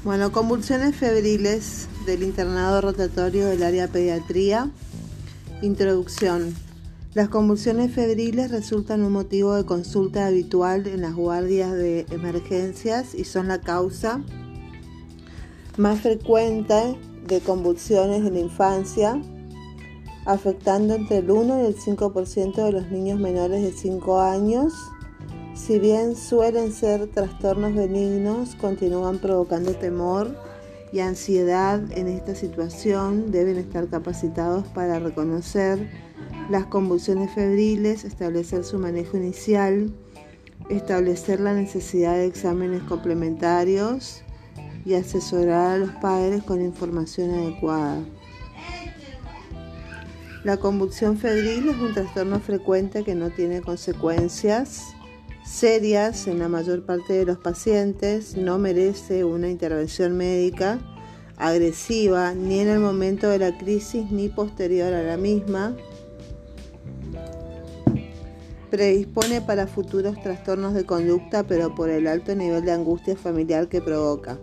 Bueno, convulsiones febriles del internado rotatorio del área pediatría. Introducción. Las convulsiones febriles resultan un motivo de consulta habitual en las guardias de emergencias y son la causa más frecuente de convulsiones en la infancia, afectando entre el 1 y el 5% de los niños menores de 5 años. Si bien suelen ser trastornos benignos, continúan provocando temor y ansiedad. En esta situación deben estar capacitados para reconocer las convulsiones febriles, establecer su manejo inicial, establecer la necesidad de exámenes complementarios y asesorar a los padres con información adecuada. La convulsión febril es un trastorno frecuente que no tiene consecuencias serias en la mayor parte de los pacientes, no merece una intervención médica agresiva ni en el momento de la crisis ni posterior a la misma. Predispone para futuros trastornos de conducta, pero por el alto nivel de angustia familiar que provoca.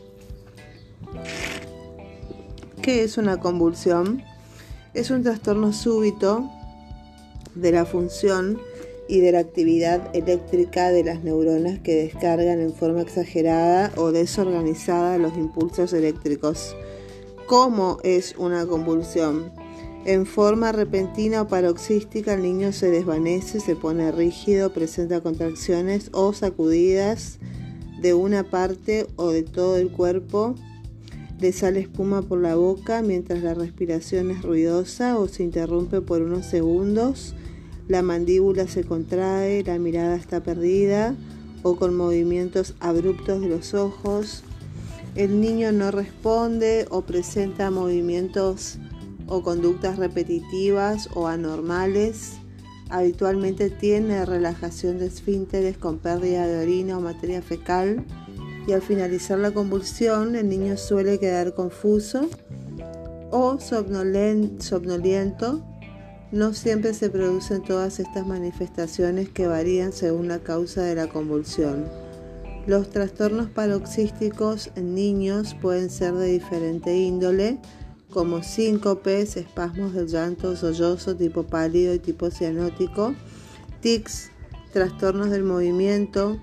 ¿Qué es una convulsión? Es un trastorno súbito de la función y de la actividad eléctrica de las neuronas que descargan en forma exagerada o desorganizada los impulsos eléctricos. ¿Cómo es una convulsión? En forma repentina o paroxística, el niño se desvanece, se pone rígido, presenta contracciones o sacudidas de una parte o de todo el cuerpo. Le sale espuma por la boca mientras la respiración es ruidosa o se interrumpe por unos segundos. La mandíbula se contrae, la mirada está perdida o con movimientos abruptos de los ojos. El niño no responde o presenta movimientos o conductas repetitivas o anormales. Habitualmente tiene relajación de esfínteres con pérdida de orina o materia fecal. Y al finalizar la convulsión, el niño suele quedar confuso o somnoliento. No siempre se producen todas estas manifestaciones que varían según la causa de la convulsión. Los trastornos paroxísticos en niños pueden ser de diferente índole, como síncopes, espasmos del llanto, sollozo, tipo pálido y tipo cianótico, tics, trastornos del movimiento,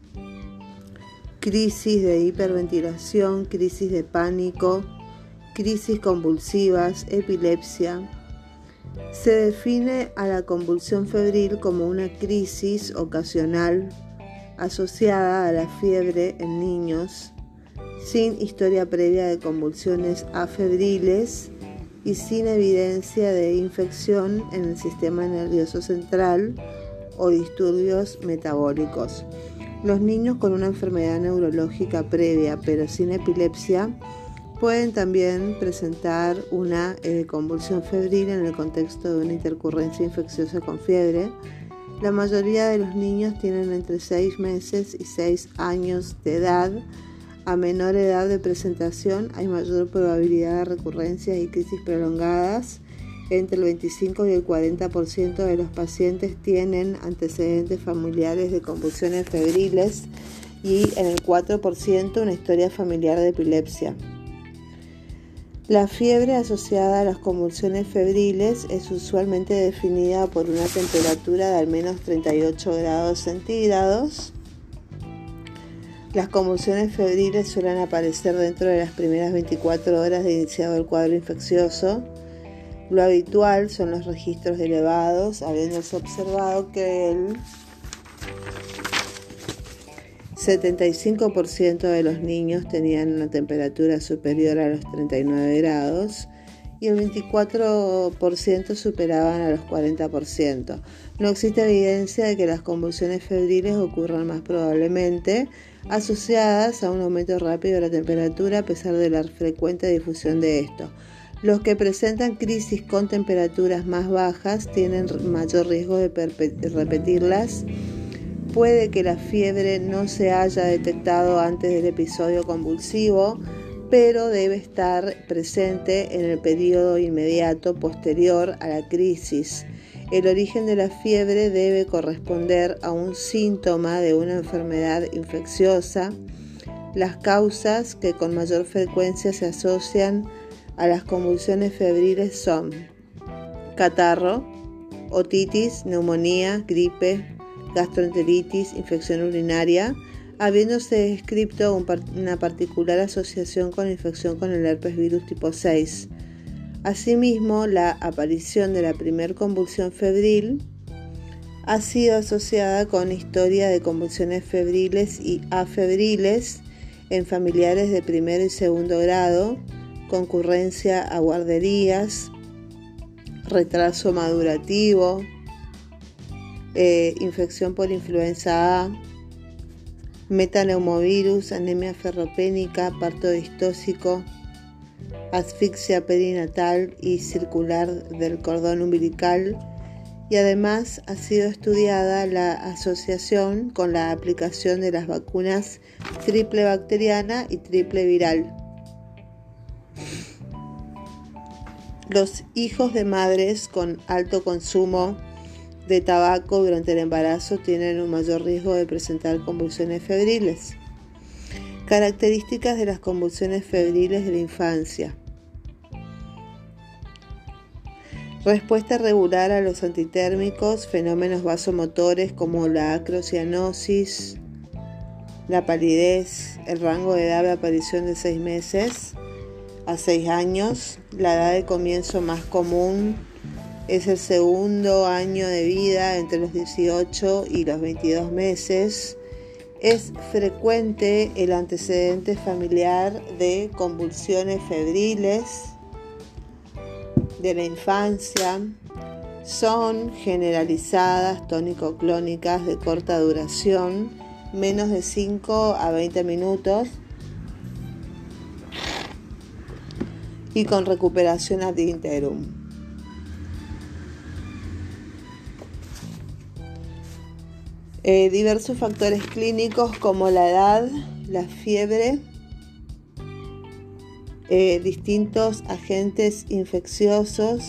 crisis de hiperventilación, crisis de pánico, crisis convulsivas, epilepsia. Se define a la convulsión febril como una crisis ocasional asociada a la fiebre en niños, sin historia previa de convulsiones afebriles y sin evidencia de infección en el sistema nervioso central o disturbios metabólicos. Los niños con una enfermedad neurológica previa pero sin epilepsia pueden también presentar una convulsión febril en el contexto de una intercurrencia infecciosa con fiebre. La mayoría de los niños tienen entre 6 meses y 6 años de edad. A menor edad de presentación hay mayor probabilidad de recurrencias y crisis prolongadas. Entre el 25 y el 40% de los pacientes tienen antecedentes familiares de convulsiones febriles y en el 4% una historia familiar de epilepsia. La fiebre asociada a las convulsiones febriles es usualmente definida por una temperatura de al menos 38 grados centígrados. Las convulsiones febriles suelen aparecer dentro de las primeras 24 horas de iniciado el cuadro infeccioso. Lo habitual son los registros elevados, habiéndose observado que el 75% de los niños tenían una temperatura superior a los 39 grados y el 24% superaban a los 40%. No existe evidencia de que las convulsiones febriles ocurran más probablemente asociadas a un aumento rápido de la temperatura a pesar de la frecuente difusión de esto. Los que presentan crisis con temperaturas más bajas tienen mayor riesgo de repetirlas. Puede que la fiebre no se haya detectado antes del episodio convulsivo, pero debe estar presente en el periodo inmediato posterior a la crisis. El origen de la fiebre debe corresponder a un síntoma de una enfermedad infecciosa. Las causas que con mayor frecuencia se asocian a las convulsiones febriles son catarro, otitis, neumonía, gripe, gastroenteritis, infección urinaria, habiéndose descrito una particular asociación con infección con el herpes virus tipo 6. Asimismo, la aparición de la primer convulsión febril ha sido asociada con historia de convulsiones febriles y afebriles en familiares de primero y segundo grado, concurrencia a guarderías, retraso madurativo, infección por influenza A, metaneumovirus, anemia ferropénica, parto distóxico, asfixia perinatal y circular del cordón umbilical, y además ha sido estudiada la asociación con la aplicación de las vacunas triple bacteriana y triple viral. Los hijos de madres con alto consumo de tabaco durante el embarazo tienen un mayor riesgo de presentar convulsiones febriles. Características de las convulsiones febriles de la infancia. Respuesta regular a los antitérmicos, fenómenos vasomotores como la acrocianosis, la palidez, el rango de edad de aparición de 6 meses a 6 años, la edad de comienzo más común es el segundo año de vida entre los 18 y los 22 meses. Es frecuente el antecedente familiar de convulsiones febriles de la infancia. Son generalizadas, tónico-clónicas de corta duración, menos de 5 a 20 minutos y con recuperación ad interim. Diversos factores clínicos como la edad, la fiebre, distintos agentes infecciosos,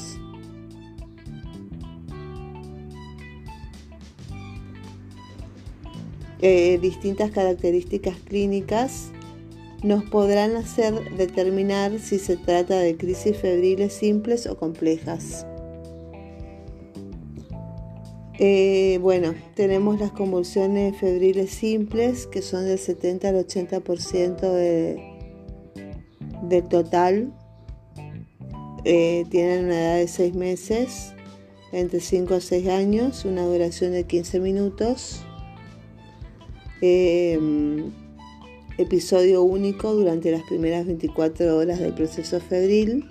distintas características clínicas nos podrán hacer determinar si se trata de crisis febriles simples o complejas. Tenemos las convulsiones febriles simples, que son del 70 al 80% del total. Tienen una edad de 6 meses, entre 5 a 6 años, una duración de 15 minutos. Episodio único durante las primeras 24 horas del proceso febril.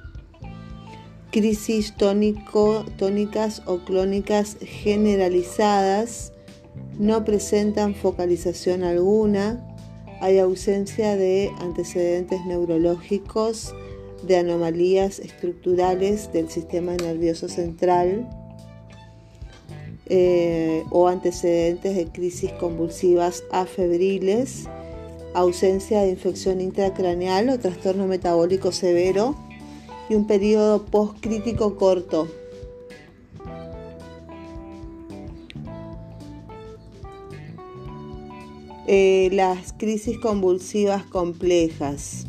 Crisis tónicas o clónicas generalizadas, no presentan focalización alguna, hay ausencia de antecedentes neurológicos, de anomalías estructurales del sistema nervioso central o antecedentes de crisis convulsivas afebriles, ausencia de infección intracraneal o trastorno metabólico severo y un periodo postcrítico corto. Las crisis convulsivas complejas,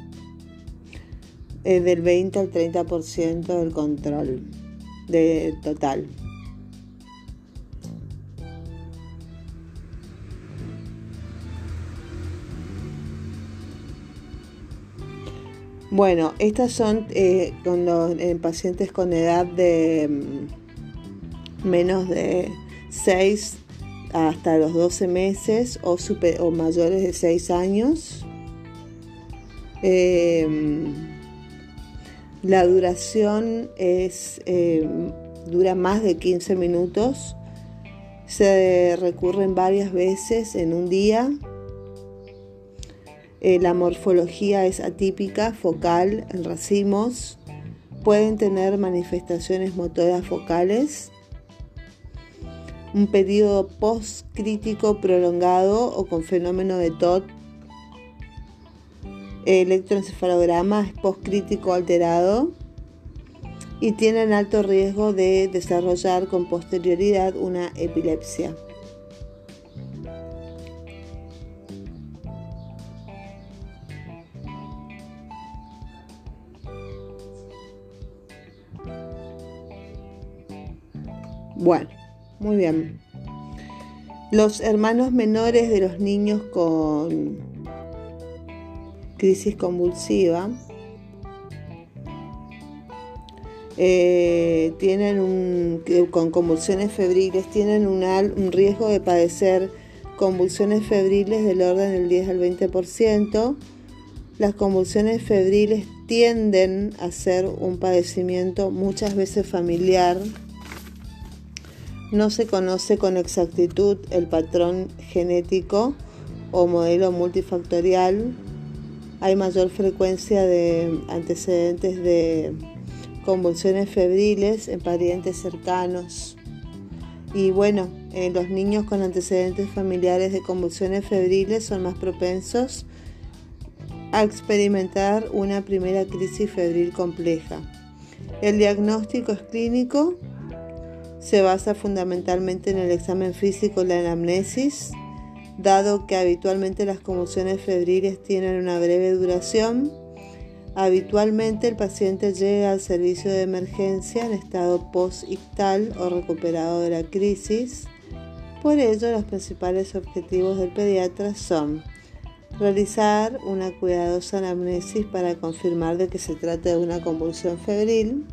del 20 al 30% del control total. Bueno, estas son en pacientes con edad de menos de 6 hasta los 12 meses o mayores de 6 años. La duración dura más de 15 minutos. Se recurren varias veces en un día. La morfología es atípica, focal, en racimos. Pueden tener manifestaciones motoras focales. Un periodo postcrítico prolongado o con fenómeno de TOT. Electroencefalograma es postcrítico alterado y tienen alto riesgo de desarrollar con posterioridad una epilepsia. Bueno, muy bien. Los hermanos menores de los niños con crisis convulsiva con convulsiones febriles tienen un riesgo de padecer convulsiones febriles del orden del 10 al 20%. Las convulsiones febriles tienden a ser un padecimiento muchas veces familiar. No se conoce con exactitud el patrón genético o modelo multifactorial. Hay mayor frecuencia de antecedentes de convulsiones febriles en parientes cercanos. Y bueno, los niños con antecedentes familiares de convulsiones febriles son más propensos a experimentar una primera crisis febril compleja. El diagnóstico es clínico, se basa fundamentalmente en el examen físico y la anamnesis, dado que habitualmente las convulsiones febriles tienen una breve duración. Habitualmente el paciente llega al servicio de emergencia en estado post-ictal o recuperado de la crisis. Por ello, los principales objetivos del pediatra son realizar una cuidadosa anamnesis para confirmar de que se trata de una convulsión febril.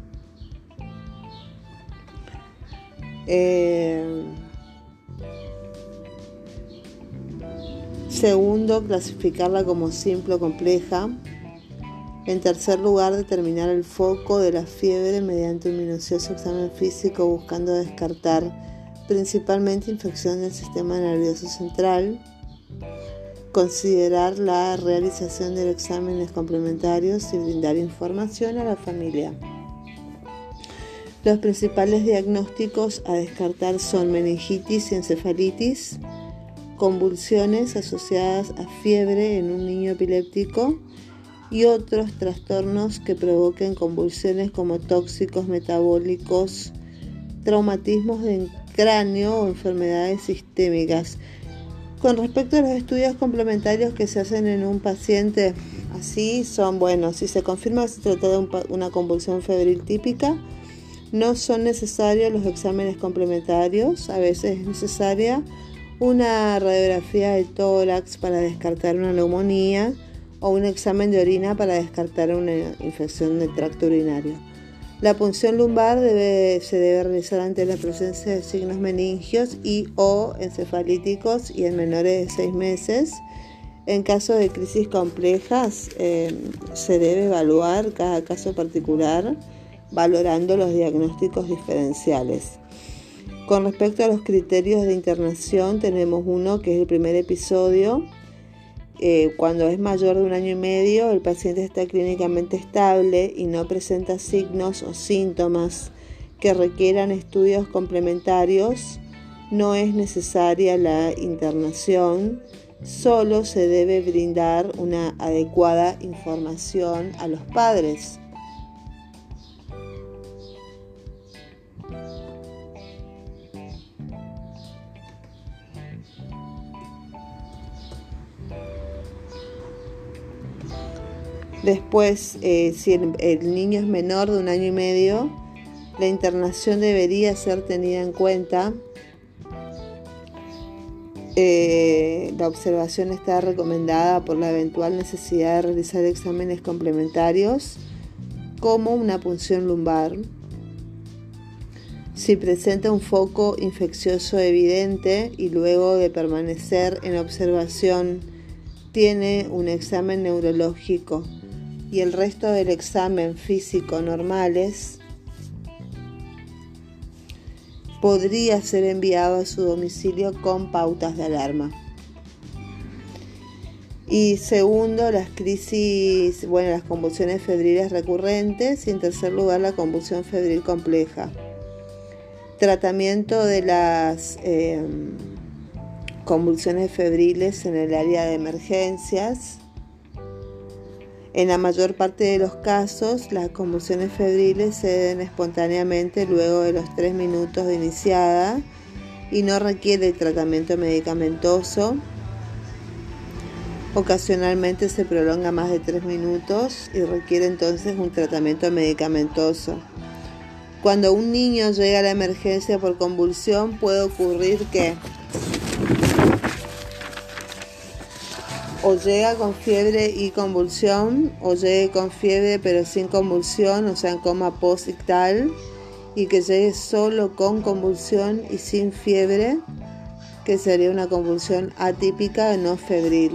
Segundo, clasificarla como simple o compleja. En tercer lugar, determinar el foco de la fiebre mediante un minucioso examen físico buscando descartar principalmente infección del sistema nervioso central. Considerar la realización de exámenes complementarios y brindar información a la familia. Los principales diagnósticos a descartar son meningitis y encefalitis, convulsiones asociadas a fiebre en un niño epiléptico y otros trastornos que provoquen convulsiones como tóxicos metabólicos, traumatismos del cráneo o enfermedades sistémicas. Con respecto a los estudios complementarios que se hacen en un paciente así, son buenos. Si se confirma que se trata de una convulsión febril típica, no son necesarios los exámenes complementarios. A veces es necesaria una radiografía del tórax para descartar una neumonía o un examen de orina para descartar una infección del tracto urinario. La punción lumbar se debe realizar ante la presencia de signos meningios y o encefalíticos y en menores de 6 meses. En caso de crisis complejas, se debe evaluar cada caso particular, valorando los diagnósticos diferenciales. Con respecto a los criterios de internación, tenemos uno que es el primer episodio. Cuando es mayor de 1 año y medio, el paciente está clínicamente estable y no presenta signos o síntomas que requieran estudios complementarios. No es necesaria la internación, solo se debe brindar una adecuada información a los padres. Después, si el niño es menor de 1 año y medio, la internación debería ser tenida en cuenta. La observación está recomendada por la eventual necesidad de realizar exámenes complementarios, como una punción lumbar. Si presenta un foco infeccioso evidente y luego de permanecer en observación tiene un examen neurológico y el resto del examen físico normales, podría ser enviado a su domicilio con pautas de alarma. Y segundo, las convulsiones febriles recurrentes y en tercer lugar la convulsión febril compleja. Tratamiento de las convulsiones febriles en el área de emergencias. En la mayor parte de los casos, las convulsiones febriles se den espontáneamente luego de los 3 minutos de iniciada y no requiere tratamiento medicamentoso. Ocasionalmente se prolonga más de 3 minutos y requiere entonces un tratamiento medicamentoso. Cuando un niño llega a la emergencia por convulsión, puede ocurrir que o llega con fiebre y convulsión, o llegue con fiebre pero sin convulsión, o sea, en coma postictal, y que llegue solo con convulsión y sin fiebre, que sería una convulsión atípica no febril.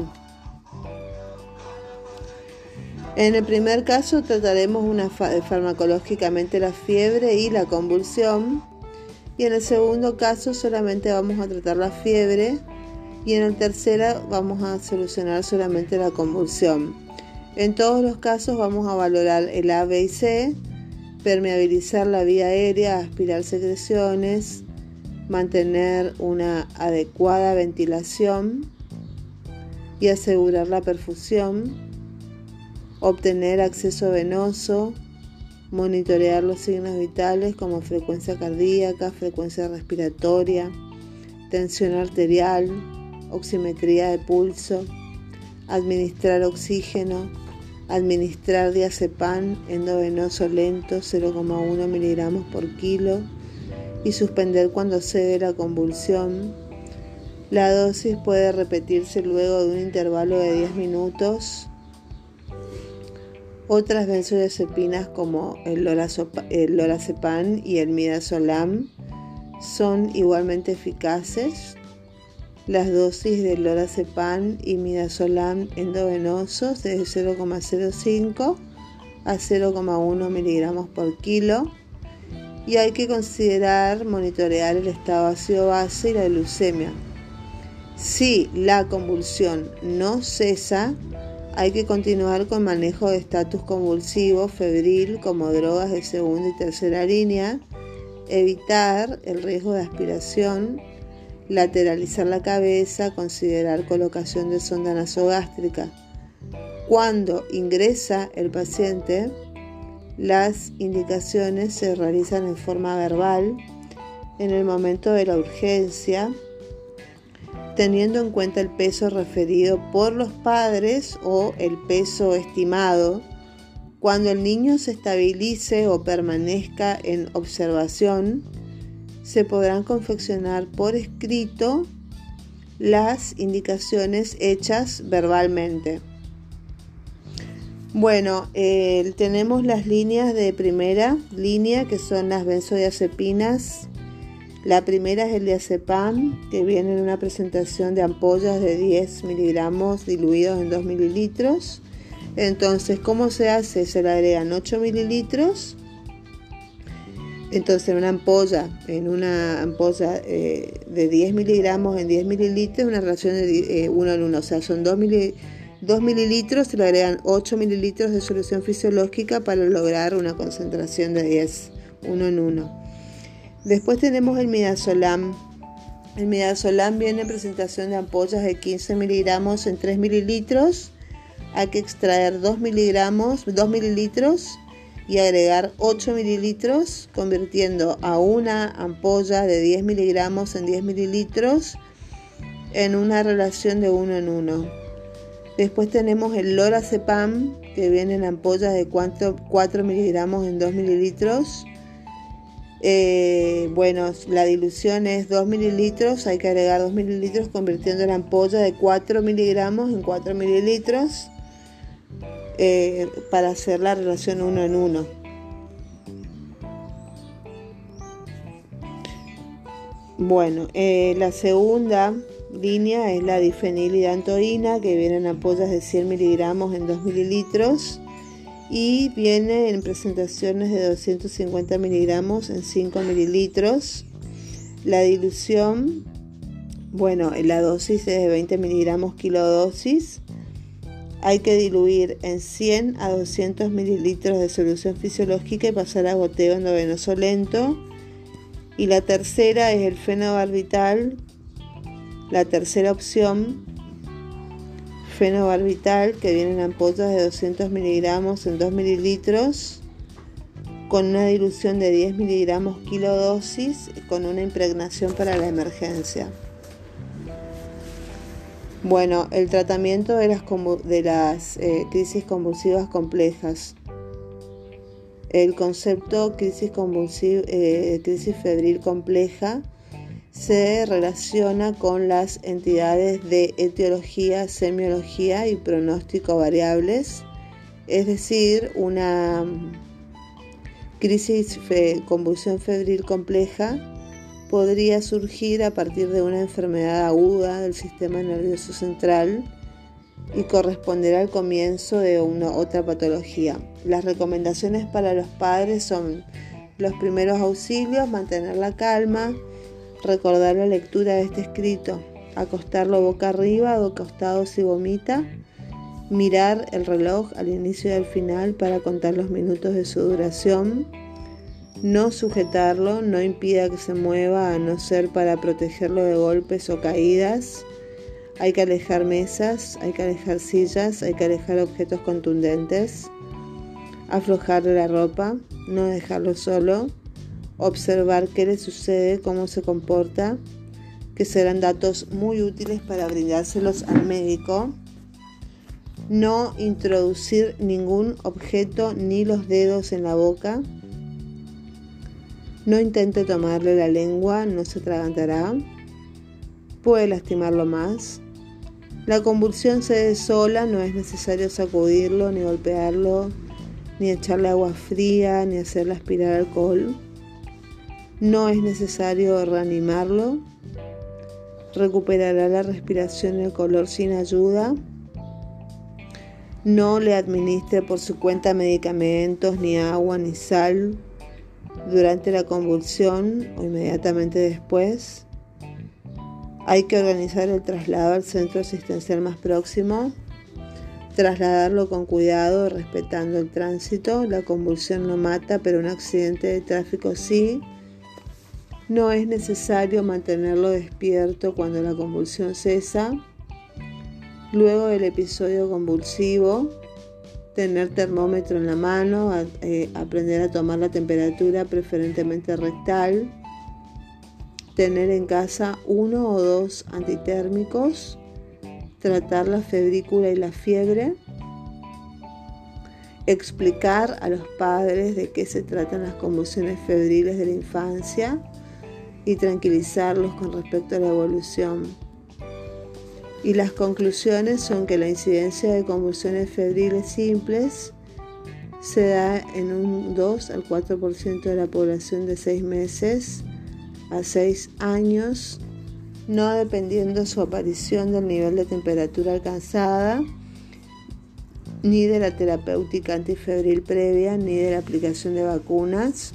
En el primer caso trataremos farmacológicamente la fiebre y la convulsión, y en el segundo caso solamente vamos a tratar la fiebre, y en el tercero vamos a solucionar solamente la convulsión. En todos los casos vamos a valorar el A, B y C, permeabilizar la vía aérea, aspirar secreciones, mantener una adecuada ventilación y asegurar la perfusión, obtener acceso venoso, monitorear los signos vitales como frecuencia cardíaca, frecuencia respiratoria, tensión arterial, oximetría de pulso, administrar oxígeno, administrar diazepam endovenoso lento 0,1 miligramos por kilo y suspender cuando cede la convulsión. La dosis puede repetirse luego de un intervalo de 10 minutos. Otras benzodiazepinas como el lorazepam y el midazolam son igualmente eficaces. Las dosis de lorazepam y midazolam endovenosos de 0,05 a 0,1 miligramos por kilo, y hay que considerar monitorear el estado ácido-base y la glucemia. Si la convulsión no cesa, hay que continuar con manejo de estatus convulsivo febril como drogas de segunda y tercera línea, evitar el riesgo de aspiración, lateralizar la cabeza, considerar colocación de sonda nasogástrica. Cuando ingresa el paciente, las indicaciones se realizan en forma verbal en el momento de la urgencia, teniendo en cuenta el peso referido por los padres o el peso estimado. Cuando el niño se estabilice o permanezca en observación, se podrán confeccionar por escrito las indicaciones hechas verbalmente. Bueno, tenemos las líneas de primera línea, que son las benzodiazepinas. La primera es el diazepam, que viene en una presentación de ampollas de 10 miligramos diluidos en 2 mililitros. Entonces, ¿cómo se hace? Se le agregan 8 mililitros. Entonces, en una ampolla de 10 miligramos en 10 mililitros, una relación de 1 en 1. O sea, son 2 mililitros, se le agregan 8 mililitros de solución fisiológica para lograr una concentración de 10, 1 en 1. Después tenemos el midazolam. El midazolam viene en presentación de ampollas de 15 miligramos en 3 mililitros. Hay que extraer 2 mililitros y agregar 8 mililitros, convirtiendo a una ampolla de 10 miligramos en 10 mililitros en una relación de 1 en 1. Después tenemos el lorazepam, que viene en ampollas de 4 miligramos en 2 mililitros. La dilución es 2 mililitros, hay que agregar 2 mililitros convirtiendo la ampolla de 4 miligramos en 4 mililitros para hacer la relación 1 en 1. Bueno, la segunda línea es la difenilidantoína, que viene en ampollas de 100 miligramos en 2 mililitros. Y viene en presentaciones de 250 miligramos en 5 mililitros. La dilución, la dosis es de 20 miligramos kilodosis. Hay que diluir en 100 a 200 mililitros de solución fisiológica y pasar a goteo endovenoso lento. Y la tercera es el fenobarbital. La tercera opción, fenobarbital, que viene en ampollas de 200 miligramos en 2 mililitros con una dilución de 10 miligramos kilodosis con una impregnación para la emergencia. Bueno, el tratamiento de las crisis convulsivas complejas. El concepto crisis febril compleja se relaciona con las entidades de etiología, semiología y pronóstico variables, es decir, una convulsión febril compleja podría surgir a partir de una enfermedad aguda del sistema nervioso central y corresponderá al comienzo de otra patología. Las recomendaciones para los padres son los primeros auxilios, mantener la calma, recordar la lectura de este escrito, acostarlo boca arriba o acostado si vomita, mirar el reloj al inicio y al final para contar los minutos de su duración, no sujetarlo, no impida que se mueva a no ser para protegerlo de golpes o caídas. Hay que alejar mesas, hay que alejar sillas, hay que alejar objetos contundentes, aflojarle la ropa, no dejarlo solo, observar qué le sucede, cómo se comporta, que serán datos muy útiles para brindárselos al médico. No introducir ningún objeto ni los dedos en la boca. No intente tomarle la lengua, no se atragantará. Puede lastimarlo más. La convulsión se dé sola, no es necesario sacudirlo, ni golpearlo, ni echarle agua fría, ni hacerle aspirar alcohol. No es necesario reanimarlo. Recuperará la respiración y el color sin ayuda. No le administre por su cuenta medicamentos, ni agua, ni sal durante la convulsión o inmediatamente después. Hay que organizar el traslado al centro asistencial más próximo, trasladarlo con cuidado, respetando el tránsito. La convulsión no mata, pero un accidente de tráfico sí. No es necesario mantenerlo despierto cuando la convulsión cesa. Luego del episodio convulsivo, tener termómetro en la mano, aprender a tomar la temperatura, preferentemente rectal. Tener en casa 1 o 2 antitérmicos, tratar la febrícula y la fiebre, explicar a los padres de qué se tratan las convulsiones febriles de la infancia y tranquilizarlos con respecto a la evolución. Y las conclusiones son que la incidencia de convulsiones febriles simples se da en un 2 al 4% de la población de 6 meses a 6 años, no dependiendo su aparición del nivel de temperatura alcanzada, ni de la terapéutica antifebril previa, ni de la aplicación de vacunas.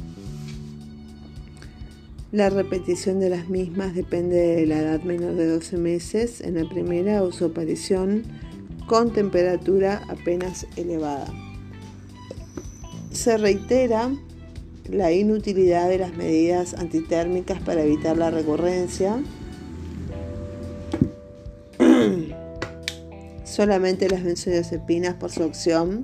La repetición de las mismas depende de la edad menor de 12 meses en la primera o su aparición con temperatura apenas elevada. Se reitera la inutilidad de las medidas antitérmicas para evitar la recurrencia. Solamente las benzodiazepinas por su acción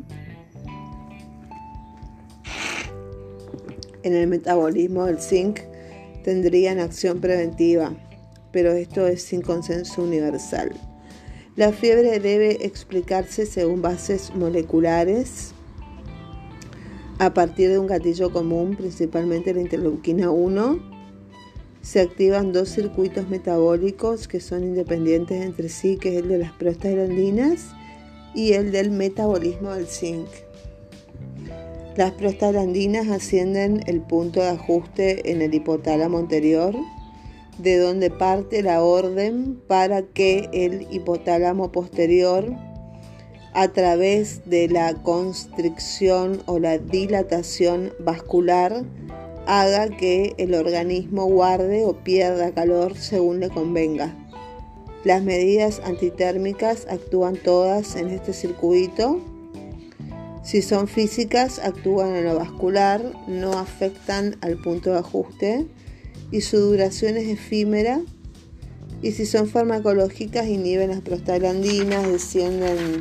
en el metabolismo del zinc tendrían acción preventiva, pero esto es sin consenso universal. La fiebre debe explicarse según bases moleculares a partir de un gatillo común, principalmente la interleuquina 1. Se activan 2 circuitos metabólicos que son independientes entre sí, que es el de las prostaglandinas y el del metabolismo del zinc. Las prostaglandinas ascienden el punto de ajuste en el hipotálamo anterior, de donde parte la orden para que el hipotálamo posterior, a través de la constricción o la dilatación vascular, haga que el organismo guarde o pierda calor según le convenga. Las medidas antitérmicas actúan todas en este circuito. Si son físicas, actúan en lo vascular, no afectan al punto de ajuste y su duración es efímera. Y si son farmacológicas, inhiben las prostaglandinas, descienden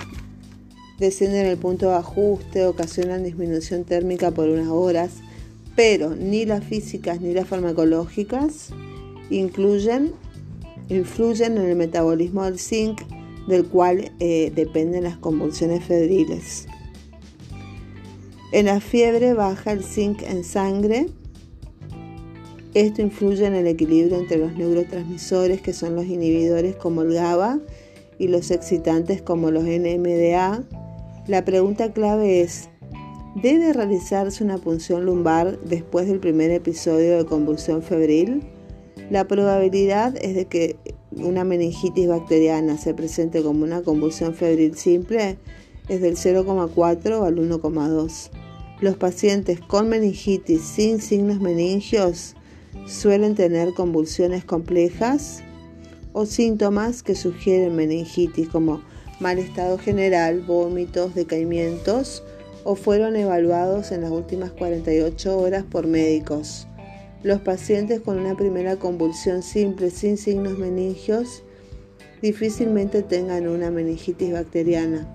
el punto de ajuste, ocasionan disminución térmica por unas horas, pero ni las físicas ni las farmacológicas influyen en el metabolismo del zinc, del cual dependen las convulsiones febriles. En la fiebre baja el zinc en sangre. Esto influye en el equilibrio entre los neurotransmisores, que son los inhibidores como el GABA, y los excitantes como los NMDA. La pregunta clave es: ¿debe realizarse una punción lumbar después del primer episodio de convulsión febril? La probabilidad es de que una meningitis bacteriana se presente como una convulsión febril simple es del 0,4 al 1,2. Los pacientes con meningitis sin signos meningios suelen tener convulsiones complejas o síntomas que sugieren meningitis, como mal estado general, vómitos, decaimientos, o fueron evaluados en las últimas 48 horas por médicos. Los pacientes con una primera convulsión simple sin signos meningios difícilmente tengan una meningitis bacteriana.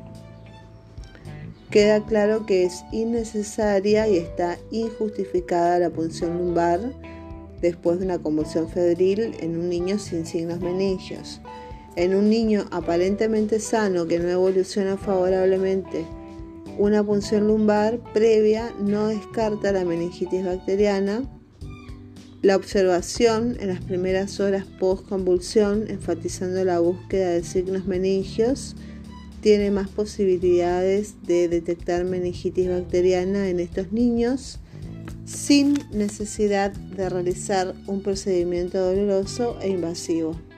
Queda claro que es innecesaria y está injustificada la punción lumbar después de una convulsión febril en un niño sin signos meningios. En un niño aparentemente sano que no evoluciona favorablemente, una punción lumbar previa no descarta la meningitis bacteriana. La observación en las primeras horas post-convulsión, enfatizando la búsqueda de signos meningios, tiene más posibilidades de detectar meningitis bacteriana en estos niños sin necesidad de realizar un procedimiento doloroso e invasivo.